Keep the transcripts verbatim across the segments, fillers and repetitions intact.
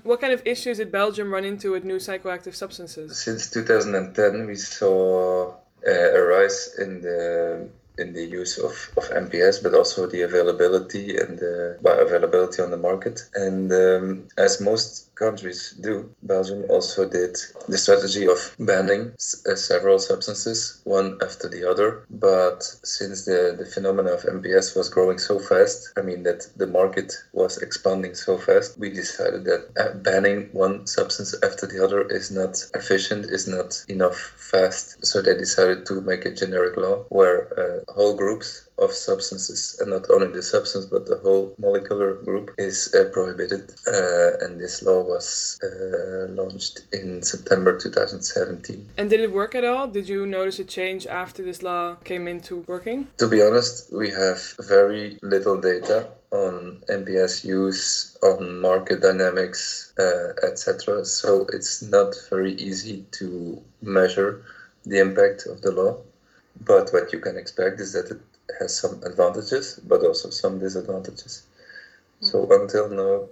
What kind of issues did Belgium run into with new psychoactive substances? Since two thousand ten, we saw uh, a rise in the in the use of, of M P S, but also the availability and the bioavailability on the market. And um, as most countries do, Belgium also did the strategy of banning s- uh, several substances, one after the other. But since the, the phenomena of M P S was growing so fast, I mean that the market was expanding so fast, we decided that uh, banning one substance after the other is not efficient, is not enough fast. So they decided to make a generic law where uh, whole groups of substances, and not only the substance but the whole molecular group, is uh, prohibited. Uh, and this law was uh, launched in September two thousand seventeen. And did it work at all? Did you notice a change after this law came into working? To be honest, we have very little data on M P S use, on market dynamics, uh, et cetera. So it's not very easy to measure the impact of the law. But what you can expect is that it has some advantages, but also some disadvantages. So until now,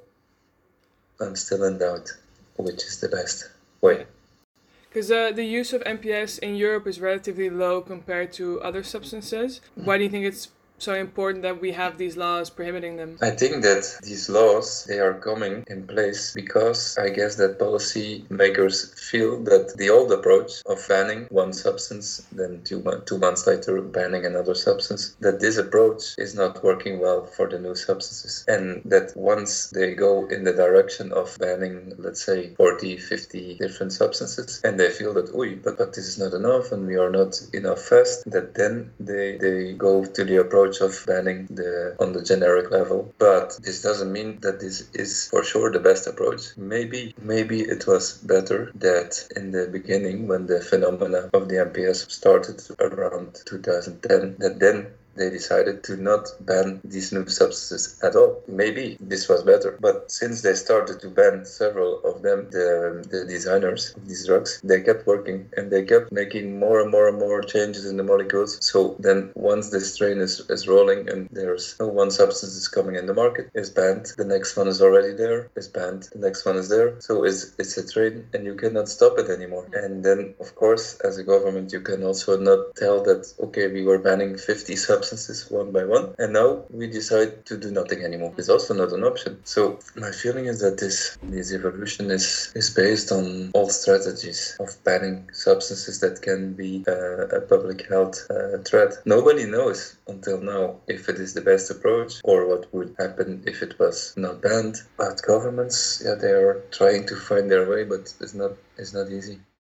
I'm still in doubt which is the best way. Because uh, the use of M P S in Europe is relatively low compared to other substances. Why do you think it's so important that we have these laws prohibiting them? I think that these laws, they are coming in place because I guess that policy makers feel that the old approach of banning one substance, then two, mo- two months later banning another substance, that this approach is not working well for the new substances. And that once they go in the direction of banning, let's say, forty, fifty different substances, and they feel that, oi, but, but this is not enough and we are not enough fast, that then they, they go to the approach of banning the on the generic level. But this doesn't mean that this is for sure the best approach. Maybe maybe it was better that in the beginning, when the phenomena of the M P S started around two thousand ten, that then they decided to not ban these new substances at all. Maybe this was better. But since they started to ban several of them, the, the designers of these drugs, they kept working and they kept making more and more and more changes in the molecules. So then once this train is, is rolling and there's no one substance is coming in the market, is banned, the next one is already there, is banned, the next one is there. So it's, it's a train and you cannot stop it anymore. And then, of course, as a government, you can also not tell that, okay, we were banning fifty substances one by one, and now we decide to do nothing anymore. It's also not an option. So my feeling is that this this evolution is, is based on old strategies of banning substances that can be uh, a public health uh, threat. Nobody knows until now if it is the best approach or what would happen if it was not banned. But governments, yeah, they are trying to find their way, but it's not it's not easy.